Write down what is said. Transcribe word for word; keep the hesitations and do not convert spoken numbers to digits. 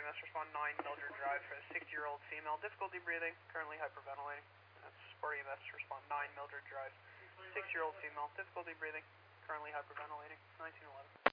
S, respond nine Mildred Drive for a sixty-year-old female, difficulty breathing, currently hyperventilating. That's Sport E M S, respond nine Mildred Drive, six-year-old female, difficulty breathing, currently hyperventilating, nineteen eleven.